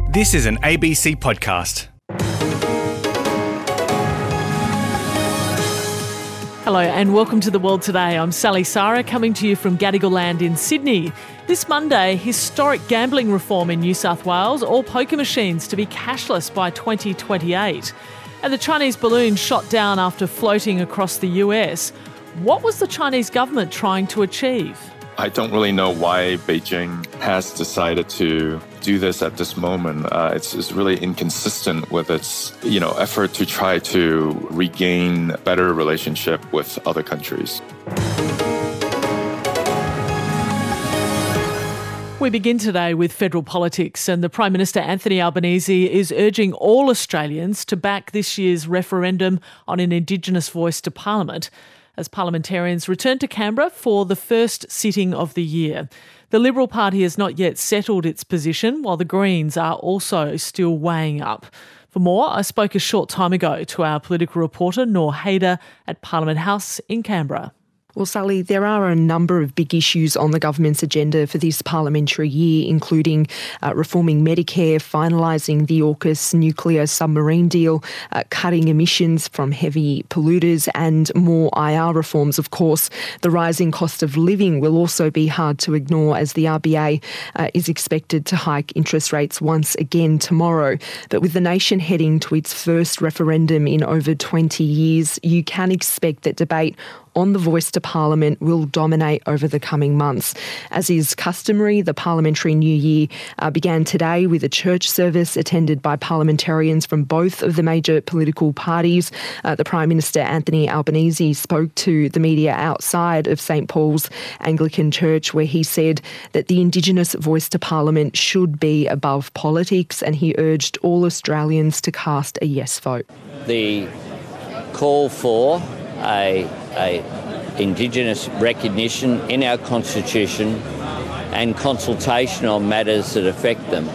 This is an ABC podcast. Hello and welcome to The World Today. I'm Sally Sara, coming to you from Gadigal Land in Sydney. This Monday, historic gambling reform in New South Wales, all poker machines to be cashless by 2028. And the Chinese balloon shot down after floating across the US. What was the Chinese government trying to achieve? I don't really know why Beijing has decided to do this at this moment. It's really inconsistent with its, effort to try to regain a better relationship with other countries. We begin today with federal politics, and the Prime Minister Anthony Albanese is urging all Australians to back this year's referendum on an Indigenous voice to Parliament, as parliamentarians return to Canberra for the first sitting of the year. The Liberal Party has not yet settled its position, while the Greens are also still weighing up. For more, I spoke a short time ago to our political reporter, Noor Haider, at Parliament House in Canberra. Well, Sally, there are a number of big issues on the government's agenda for this parliamentary year, including reforming Medicare, finalising the AUKUS nuclear submarine deal, cutting emissions from heavy polluters, and more IR reforms, of course. The rising cost of living will also be hard to ignore, as the RBA is expected to hike interest rates once again tomorrow. But with the nation heading to its first referendum in over 20 years, you can expect that debate on the voice to Parliament will dominate over the coming months. As is customary, the Parliamentary New Year began today with a church service attended by parliamentarians from both of the major political parties. The Prime Minister Anthony Albanese spoke to the media outside of St Paul's Anglican Church, where he said that the Indigenous voice to Parliament should be above politics, and he urged all Australians to cast a yes vote. The call for a Indigenous recognition in our Constitution and consultation on matters that affect them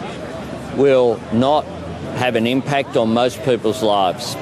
will not have an impact on most people's lives,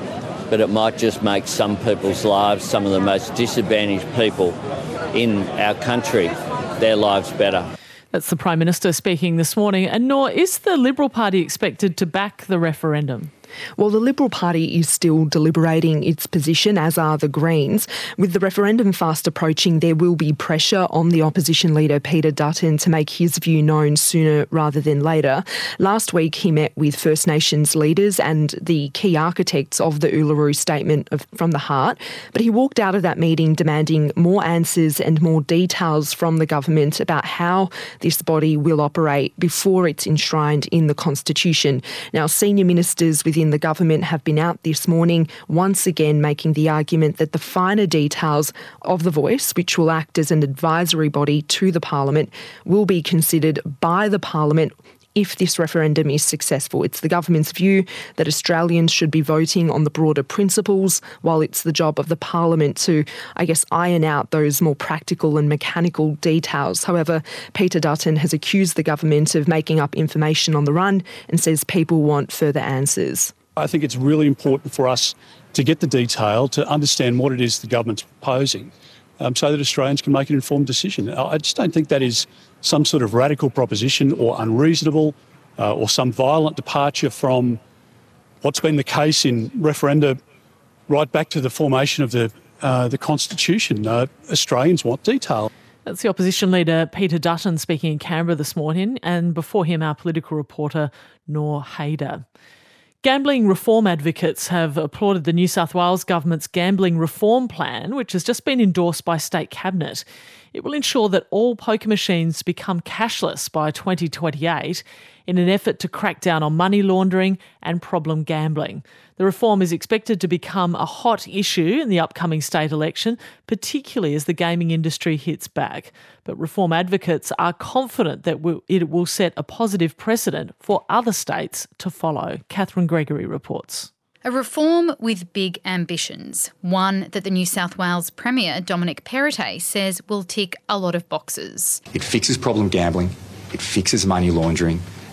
but it might just make some people's lives, some of the most disadvantaged people in our country, their lives better. That's the Prime Minister speaking this morning. And Noor, is the Liberal Party expected to back the referendum? Well, the Liberal Party is still deliberating its position, as are the Greens. With the referendum fast approaching, there will be pressure on the opposition leader, Peter Dutton, to make his view known sooner rather than later. Last week, he met with First Nations leaders and the key architects of the Uluru Statement from the Heart, but he walked out of that meeting demanding more answers and more details from the government about how this body will operate before it's enshrined in the Constitution. Now, senior ministers within the government have been out this morning once again making the argument that the finer details of the voice, which will act as an advisory body to the Parliament, will be considered by the Parliament if this referendum is successful. It's the government's view that Australians should be voting on the broader principles, while it's the job of the Parliament to, iron out those more practical and mechanical details. However, Peter Dutton has accused the government of making up information on the run and says people want further answers. I think it's really important for us to get the detail, to understand what it is the government's proposing, so that Australians can make an informed decision. I just don't think that is some sort of radical proposition or unreasonable or some violent departure from what's been the case in referenda right back to the formation of the Constitution. Australians want detail. That's the opposition leader, Peter Dutton, speaking in Canberra this morning, and before him, our political reporter, Noor Haider. Gambling reform advocates have applauded the New South Wales government's gambling reform plan, which has just been endorsed by State Cabinet. It will ensure that all poker machines become cashless by 2028 in an effort to crack down on money laundering and problem gambling. The reform is expected to become a hot issue in the upcoming state election, particularly as the gaming industry hits back. But reform advocates are confident that it will set a positive precedent for other states to follow. Catherine Gregory reports. A reform with big ambitions, one that the New South Wales Premier, Dominic Perrottet, says will tick a lot of boxes. It fixes problem gambling, it fixes money laundering,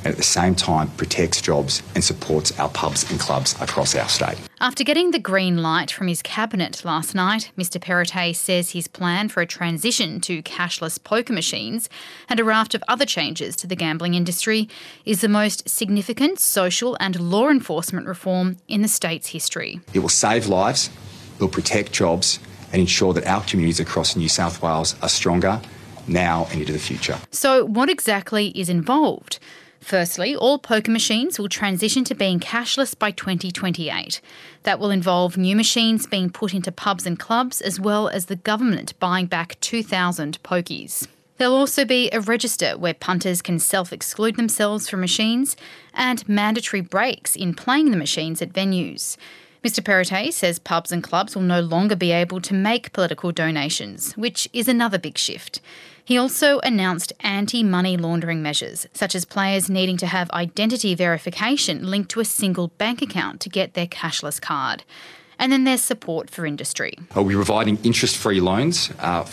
and at the same time protects jobs and supports our pubs and clubs across our state. After getting the green light from his cabinet last night, Mr Perrottet says his plan for a transition to cashless poker machines and a raft of other changes to the gambling industry is the most significant social and law enforcement reform in the state's history. It will save lives, it will protect jobs and ensure that our communities across New South Wales are stronger now and into the future. So what exactly is involved? Firstly, all poker machines will transition to being cashless by 2028. That will involve new machines being put into pubs and clubs, as well as the government buying back 2,000 pokies. There'll also be a register where punters can self-exclude themselves from machines and mandatory breaks in playing the machines at venues. Mr Perrottet says pubs and clubs will no longer be able to make political donations, which is another big shift. He also announced anti-money laundering measures, such as players needing to have identity verification linked to a single bank account to get their cashless card. And then there's support for industry. We'll be providing interest-free loans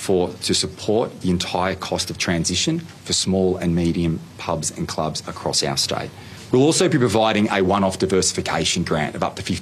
to support the entire cost of transition for small and medium pubs and clubs across our state. We'll also be providing a one-off diversification grant of up to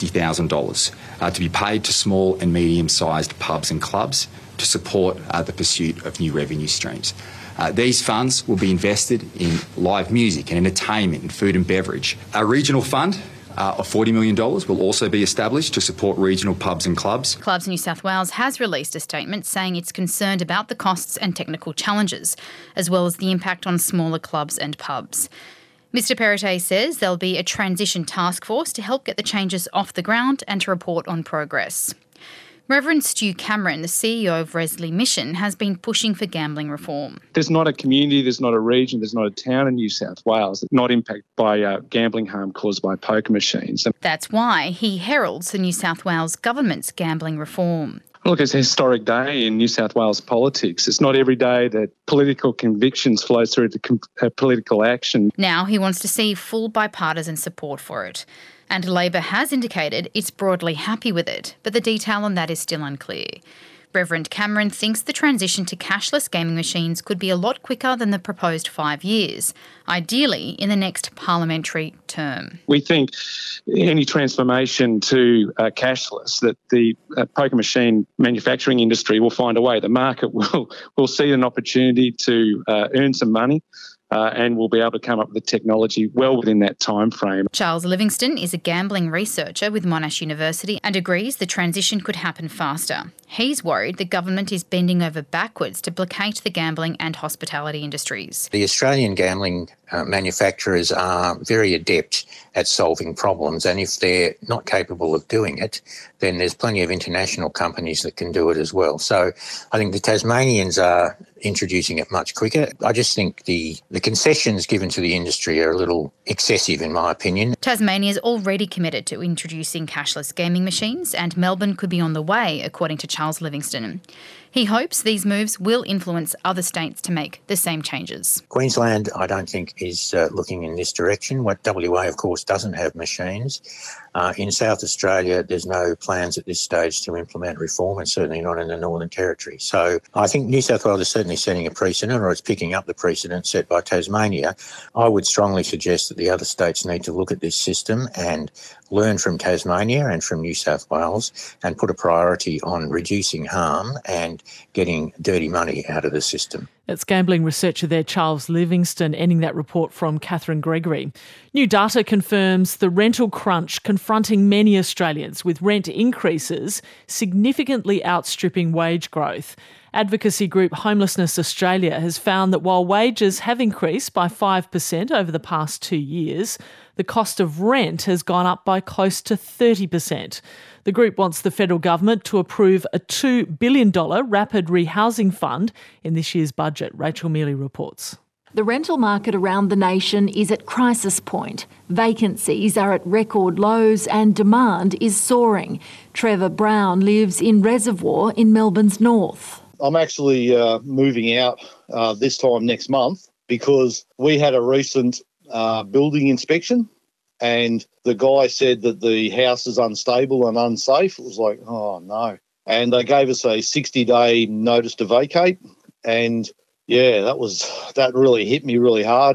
$50,000 to be paid to small and medium-sized pubs and clubs to support the pursuit of new revenue streams. These funds will be invested in live music and entertainment and food and beverage. A regional fund of $40 million will also be established to support regional pubs and clubs. Clubs New South Wales has released a statement saying it's concerned about the costs and technical challenges, as well as the impact on smaller clubs and pubs. Mr Perrottet says there'll be a transition task force to help get the changes off the ground and to report on progress. Reverend Stu Cameron, the CEO of Resley Mission, has been pushing for gambling reform. There's not a community, there's not a region, there's not a town in New South Wales that's not impacted by gambling harm caused by poker machines. That's why he heralds the New South Wales government's gambling reform. Look, it's a historic day in New South Wales politics. It's not every day that political convictions flow through to political action. Now he wants to see full bipartisan support for it. And Labor has indicated it's broadly happy with it, but the detail on that is still unclear. Reverend Cameron thinks the transition to cashless gaming machines could be a lot quicker than the proposed 5 years, ideally in the next parliamentary term. We think any transformation to cashless, that the poker machine manufacturing industry will find a way. The market will see an opportunity to earn some money. And we'll be able to come up with the technology well within that time frame. Charles Livingston is a gambling researcher with Monash University and agrees the transition could happen faster. He's worried the government is bending over backwards to placate the gambling and hospitality industries. The Australian gambling manufacturers are very adept at solving problems, and if they're not capable of doing it, then there's plenty of international companies that can do it as well. So I think the Tasmanians are introducing it much quicker. I just think the concessions given to the industry are a little excessive, in my opinion. Tasmania is already committed to introducing cashless gaming machines, and Melbourne could be on the way, according to Charles Livingston. He hopes these moves will influence other states to make the same changes. Queensland, I don't think, is looking in this direction. WA, of course, doesn't have machines. In South Australia, there's no plans at this stage to implement reform, and certainly not in the Northern Territory. So I think New South Wales is certainly setting a precedent, or it's picking up the precedent set by Tasmania. I would strongly suggest that the other states need to look at this system and learn from Tasmania and from New South Wales and put a priority on reducing harm and getting dirty money out of the system. It's gambling researcher there, Charles Livingston, ending that report from Catherine Gregory. New data confirms the rental crunch confronting many Australians, with rent increases significantly outstripping wage growth. Advocacy group Homelessness Australia has found that while wages have increased by 5% over the past 2 years, the cost of rent has gone up by close to 30%. The group wants the federal government to approve a $2 billion rapid rehousing fund in this year's budget. Rachel Mealy reports. The rental market around the nation is at crisis point. Vacancies are at record lows and demand is soaring. Trevor Brown lives in Reservoir in Melbourne's north. I'm actually moving out this time next month because we had a recent building inspection and the guy said that the house is unstable and unsafe. It was like, oh no. And they gave us a 60-day notice to vacate. And yeah, that really hit me really hard.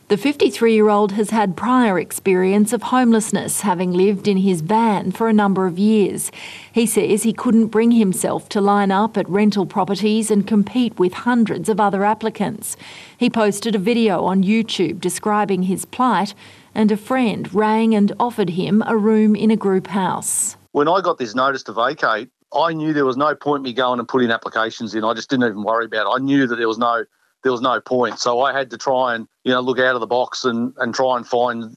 The 53-year-old has had prior experience of homelessness, having lived in his van for a number of years. He says he couldn't bring himself to line up at rental properties and compete with hundreds of other applicants. He posted a video on YouTube describing his plight, and a friend rang and offered him a room in a group house. When I got this notice to vacate, I knew there was no point me going and putting applications in. I just didn't even worry about it. I knew that there was no point. So I had to try and, look out of the box and try and find,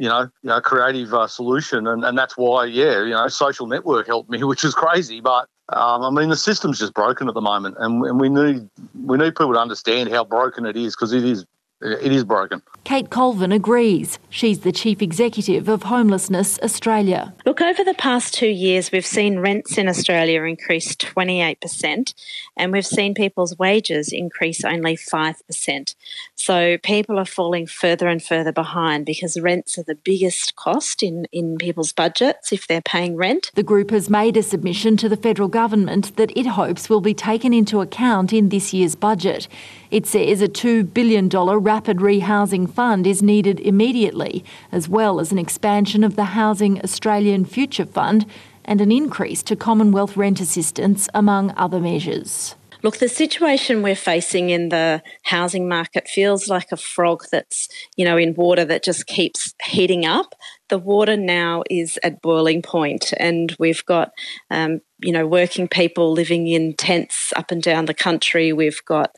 a creative solution. And that's why, social network helped me, which is crazy. But, the system's just broken at the moment. And we need people to understand how broken it is, because it is broken. Kate Colvin agrees. She's the Chief Executive of Homelessness Australia. Look, over the past 2 years, we've seen rents in Australia increase 28%, and we've seen people's wages increase only 5%. So people are falling further and further behind because rents are the biggest cost in people's budgets if they're paying rent. The group has made a submission to the federal government that it hopes will be taken into account in this year's budget. It says a $2 billion rapid rehousing fund is needed immediately, as well as an expansion of the Housing Australian Future Fund and an increase to Commonwealth rent assistance, among other measures. Look, the situation we're facing in the housing market feels like a frog that's, in water that just keeps heating up. The water now is at boiling point, and we've got, working people living in tents up and down the country. We've got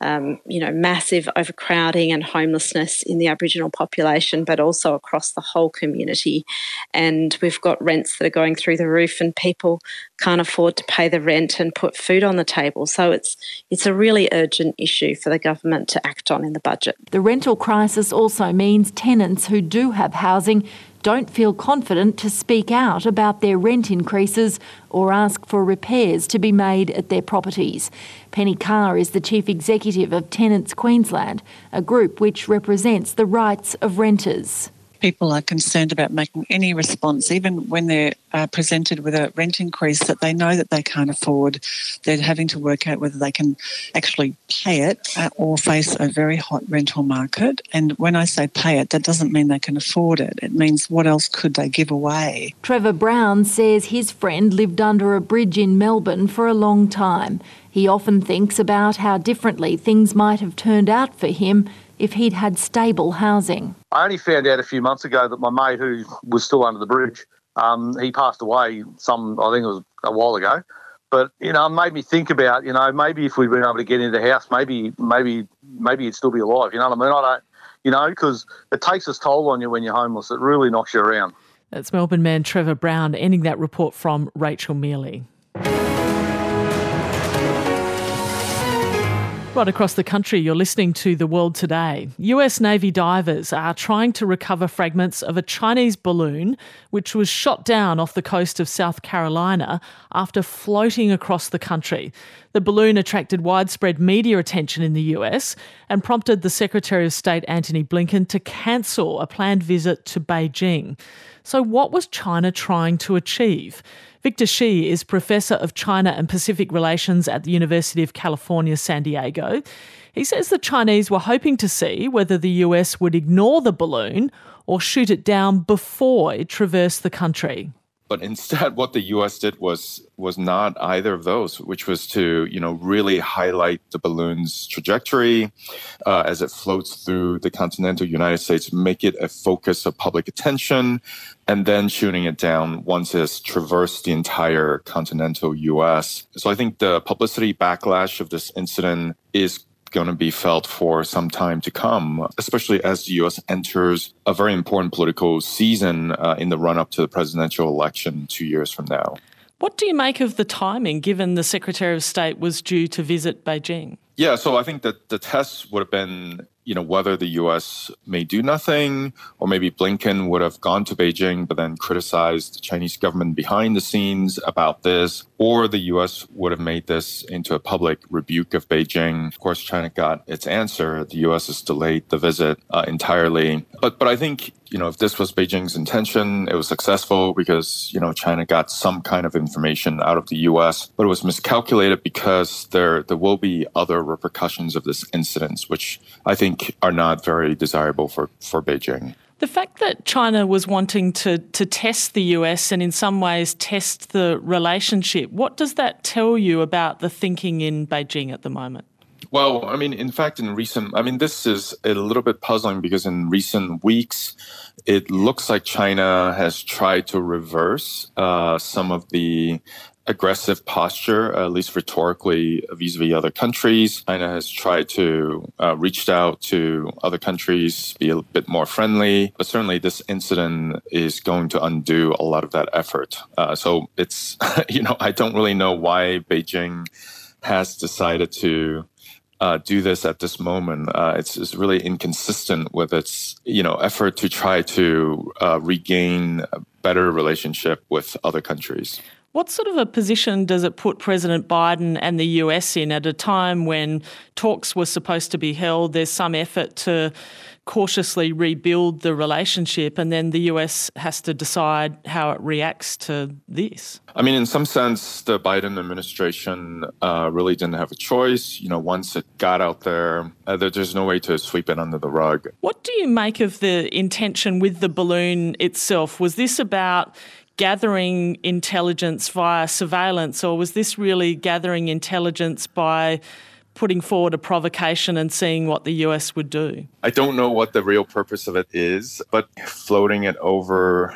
massive overcrowding and homelessness in the Aboriginal population, but also across the whole community. And we've got rents that are going through the roof, and people can't afford to pay the rent and put food on the table. So it's a really urgent issue for the government to act on in the budget. The rental crisis also means tenants who do have housing don't feel confident to speak out about their rent increases or ask for repairs to be made at their properties. Penny Carr is the Chief Executive of Tenants Queensland, a group which represents the rights of renters. People are concerned about making any response, even when they're presented with a rent increase that they know that they can't afford. They're having to work out whether they can actually pay it or face a very hot rental market. And when I say pay it, that doesn't mean they can afford it. It means what else could they give away? Trevor Brown says his friend lived under a bridge in Melbourne for a long time. He often thinks about how differently things might have turned out for him if he'd had stable housing. I only found out a few months ago that my mate, who was still under the bridge, he passed away I think it was a while ago. But, it made me think about, maybe if we'd been able to get into the house, maybe he'd still be alive. You know what I mean? Because it takes its toll on you when you're homeless. It really knocks you around. That's Melbourne man Trevor Brown, ending that report from Rachel Mealy. Right across the country, you're listening to The World Today. US Navy divers are trying to recover fragments of a Chinese balloon which was shot down off the coast of South Carolina after floating across the country. The balloon attracted widespread media attention in the US and prompted the Secretary of State Antony Blinken to cancel a planned visit to Beijing. So what was China trying to achieve? Victor Shi is Professor of China and Pacific Relations at the University of California, San Diego. He says the Chinese were hoping to see whether the US would ignore the balloon or shoot it down before it traversed the country. But instead, what the U.S. did was not either of those, which was to, really highlight the balloon's trajectory as it floats through the continental United States, make it a focus of public attention, and then shooting it down once it's traversed the entire continental U.S. So I think the publicity backlash of this incident is going to be felt for some time to come, especially as the U.S. enters a very important political season in the run-up to the presidential election 2 years from now. What do you make of the timing, given the Secretary of State was due to visit Beijing? Yeah, so I think that the test would have been, whether the U.S. may do nothing, or maybe Blinken would have gone to Beijing but then criticized the Chinese government behind the scenes about this, or the U.S. would have made this into a public rebuke of Beijing. Of course, China got its answer. The U.S. has delayed the visit entirely. But I think, if this was Beijing's intention, it was successful because, China got some kind of information out of the U.S., but it was miscalculated because there will be other repercussions of this incident, which I think are not very desirable for Beijing. The fact that China was wanting to test the US and in some ways test the relationship, what does that tell you about the thinking in Beijing at the moment? Well, in fact, this is a little bit puzzling because in recent weeks, it looks like China has tried to reverse some of the aggressive posture, at least rhetorically, vis-a-vis other countries. China has tried to reach out to other countries, be a bit more friendly. But certainly this incident is going to undo a lot of that effort. So it's, I don't really know why Beijing has decided to do this at this moment. It's really inconsistent with its, effort to try to regain a better relationship with other countries. What sort of a position does it put President Biden and the US in at a time when talks were supposed to be held? There's some effort to cautiously rebuild the relationship, and then the US has to decide how it reacts to this. In some sense, the Biden administration really didn't have a choice. Once it got out there, there's no way to sweep it under the rug. What do you make of the intention with the balloon itself? Was this about gathering intelligence via surveillance, or was this really gathering intelligence by putting forward a provocation and seeing what the US would do? I don't know what the real purpose of it is, but sending it over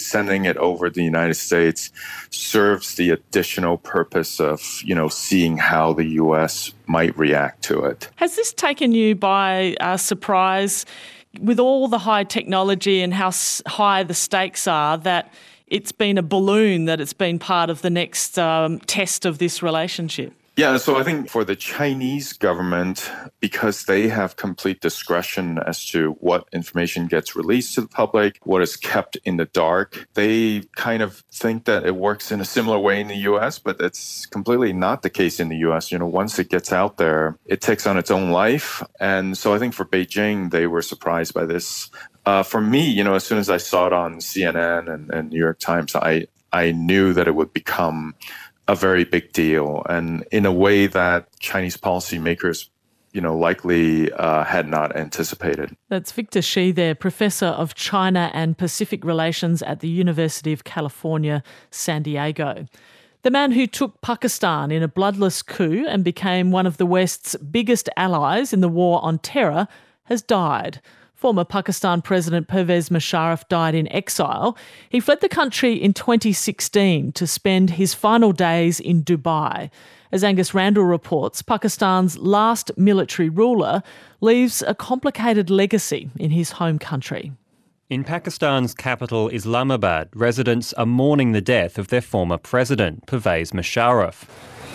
the United States serves the additional purpose of, seeing how the US might react to it. Has this taken you by surprise with all the high technology and how high the stakes are that it's been a balloon, that it's been part of the next test of this relationship? Yeah, so I think for the Chinese government, because they have complete discretion as to what information gets released to the public, what is kept in the dark, they kind of think that it works in a similar way in the US, but it's completely not the case in the US. Once it gets out there, it takes on its own life. And so I think for Beijing, they were surprised by this. For me, as soon as I saw it on CNN and New York Times, I knew that it would become a very big deal, and in a way that Chinese policymakers, likely had not anticipated. That's Victor Shi there, Professor of China and Pacific Relations at the University of California, San Diego. The man who took Pakistan in a bloodless coup and became one of the West's biggest allies in the war on terror has died. Former Pakistan President Pervez Musharraf died in exile. He fled the country in 2016 to spend his final days in Dubai. As Angus Randall reports, Pakistan's last military ruler leaves a complicated legacy in his home country. In Pakistan's capital, Islamabad, residents are mourning the death of their former president, Pervez Musharraf.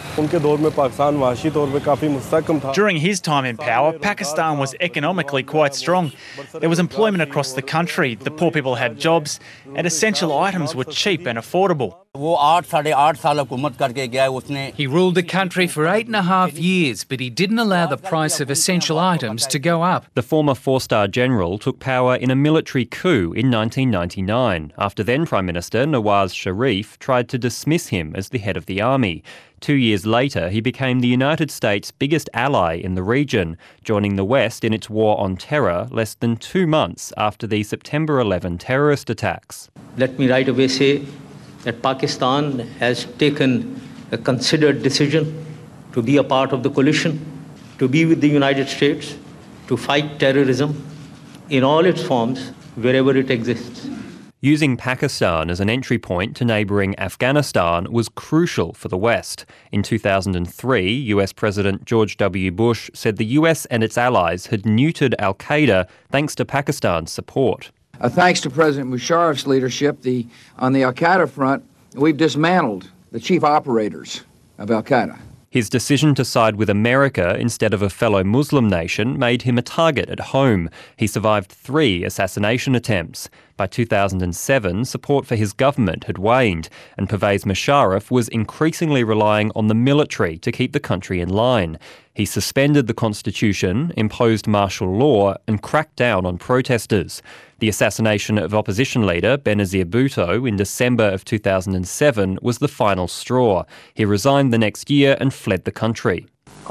During his time in power, Pakistan was economically quite strong. There was employment across the country, the poor people had jobs, and essential items were cheap and affordable. He ruled the country for 8.5 years, but he didn't allow the price of essential items to go up. The former four-star general took power in a military coup in 1999, after then Prime Minister Nawaz Sharif tried to dismiss him as the head of the army. 2 years later, he became the United States' biggest ally in the region, joining the West in its war on terror less than 2 months after the September 11 terrorist attacks. Let me right away say that Pakistan has taken a considered decision to be a part of the coalition, to be with the United States, to fight terrorism in all its forms, wherever it exists. Using Pakistan as an entry point to neighbouring Afghanistan was crucial for the West. In 2003, US President George W. Bush said the US and its allies had neutered al-Qaeda thanks to Pakistan's support. Thanks to President Musharraf's leadership, on the al-Qaeda front, we've dismantled the chief operators of al-Qaeda. His decision to side with America instead of a fellow Muslim nation made him a target at home. He survived 3 assassination attempts. By 2007, support for his government had waned, and Pervez Musharraf was increasingly relying on the military to keep the country in line. He suspended the constitution, imposed martial law and cracked down on protesters. The assassination of opposition leader Benazir Bhutto in December of 2007 was the final straw. He resigned the next year and fled the country.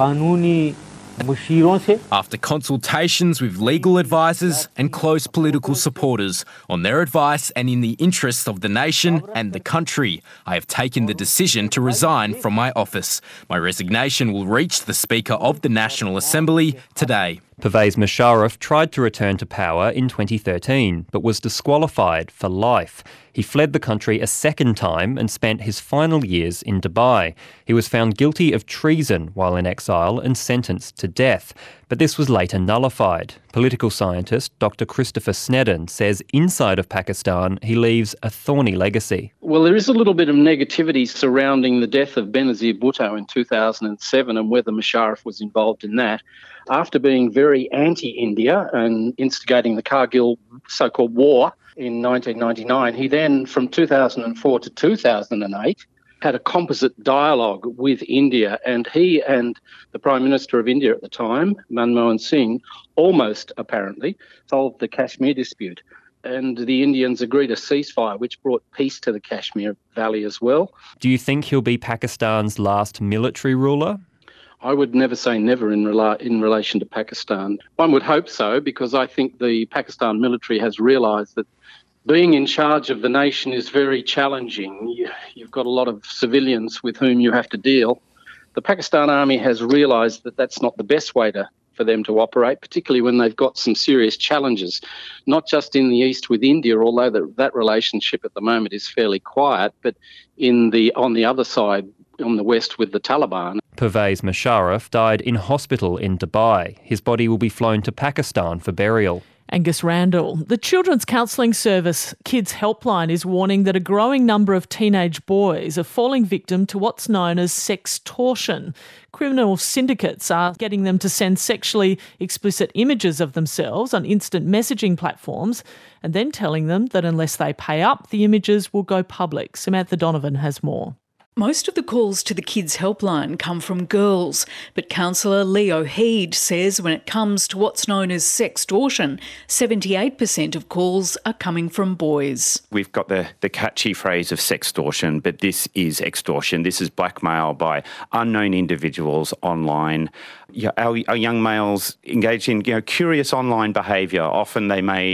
After consultations with legal advisors and close political supporters on their advice and in the interests of the nation and the country, I have taken the decision to resign from my office. My resignation will reach the Speaker of the National Assembly today. Pervez Musharraf tried to return to power in 2013, but was disqualified for life. He fled the country a second time and spent his final years in Dubai. He was found guilty of treason while in exile and sentenced to death, but this was later nullified. Political scientist Dr. Christopher Sneddon says inside of Pakistan he leaves a thorny legacy. Well, there is a little bit of negativity surrounding the death of Benazir Bhutto in 2007 and whether Musharraf was involved in that. After being very anti-India and instigating the Kargil so-called war in 1999, he then, from 2004 to 2008, had a composite dialogue with India, and he and the Prime Minister of India at the time, Manmohan Singh, almost apparently solved the Kashmir dispute. And the Indians agreed a ceasefire, which brought peace to the Kashmir Valley as well. Do you think he'll be Pakistan's last military ruler? I would never say never in relation to Pakistan. One would hope so, because I think the Pakistan military has realised that being in charge of the nation is very challenging. You've got a lot of civilians with whom you have to deal. The Pakistan Army has realised that that's not the best way for them to operate, particularly when they've got some serious challenges, not just in the east with India, although that relationship at the moment is fairly quiet, but on the other side, on the west with the Taliban. Pervez Musharraf died in hospital in Dubai. His body will be flown to Pakistan for burial. Angus Randall. The children's counselling service Kids Helpline is warning that a growing number of teenage boys are falling victim to what's known as sextortion. Criminal syndicates are getting them to send sexually explicit images of themselves on instant messaging platforms and then telling them that unless they pay up, the images will go public. Samantha Donovan has more. Most of the calls to the Kids Helpline come from girls, but counsellor Leo Heed says when it comes to what's known as sextortion, 78% of calls are coming from boys. We've got the catchy phrase of sextortion, but this is extortion. This is blackmail by unknown individuals online. Our young males engage in curious online behaviour. Often they may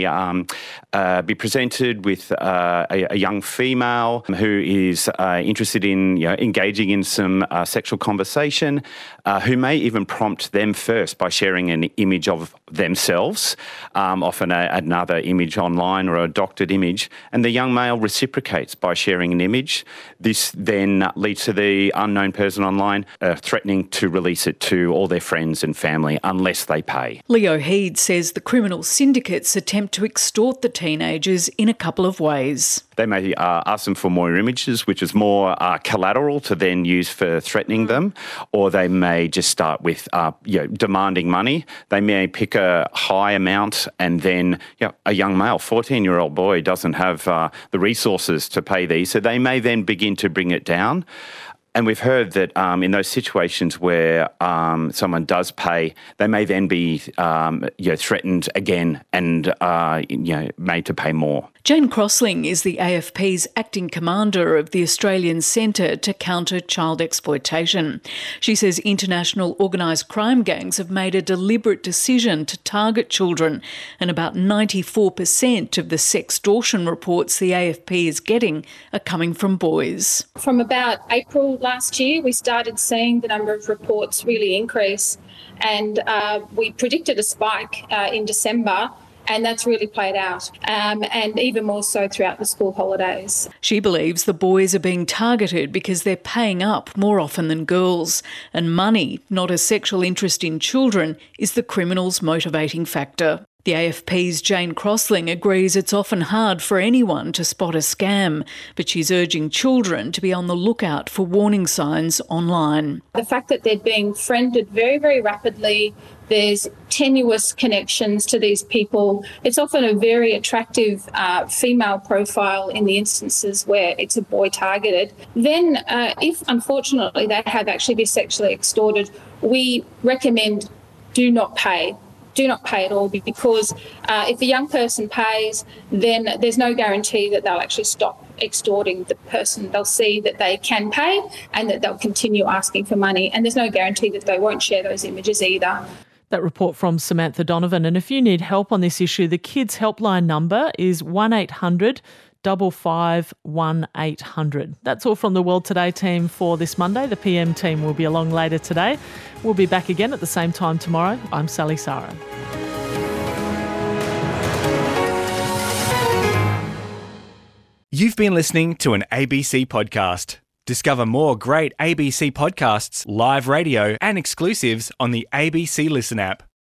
be presented with a young female who is interested in engaging in some sexual conversation, who may even prompt them first by sharing an image of themselves, often another image online or a doctored image, and the young male reciprocates by sharing an image. This then leads to the unknown person online threatening to release it to all their friends and family unless they pay. Leo Heed says the criminal syndicates attempt to extort the teenagers in a couple of ways. They may ask them for more images, which is more collateral to then use for threatening them, or they may just start with demanding money. They may pick a high amount and then a young male, 14-year-old boy, doesn't have the resources to pay these, so they may then begin to bring it down. And we've heard that in those situations where someone does pay, they may then be threatened again and made to pay more. Jane Crossling is the AFP's acting commander of the Australian Centre to Counter Child Exploitation. She says international organised crime gangs have made a deliberate decision to target children, and about 94% of the sextortion reports the AFP is getting are coming from boys. From about April last year, we started seeing the number of reports really increase, and we predicted a spike in December. And that's really played out, and even more so throughout the school holidays. She believes the boys are being targeted because they're paying up more often than girls, and money, not a sexual interest in children, is the criminals' motivating factor. The AFP's Jane Crossling agrees it's often hard for anyone to spot a scam, but she's urging children to be on the lookout for warning signs online. The fact that they're being friended very, very rapidly, there's tenuous connections to these people. It's often a very attractive female profile in the instances where it's a boy targeted. Then if unfortunately they have actually been sexually extorted, we recommend do not pay. Do not pay at all, because if a young person pays, then there's no guarantee that they'll actually stop extorting the person. They'll see that they can pay and that they'll continue asking for money, and there's no guarantee that they won't share those images either. That report from Samantha Donovan. And if you need help on this issue, the Kids Helpline number is 1800 55 1800. That's all from the World Today team for this Monday. The PM team will be along later today. We'll be back again at the same time tomorrow. I'm Sally Sara. You've been listening to an ABC podcast. Discover more great ABC podcasts, live radio and exclusives on the ABC Listen app.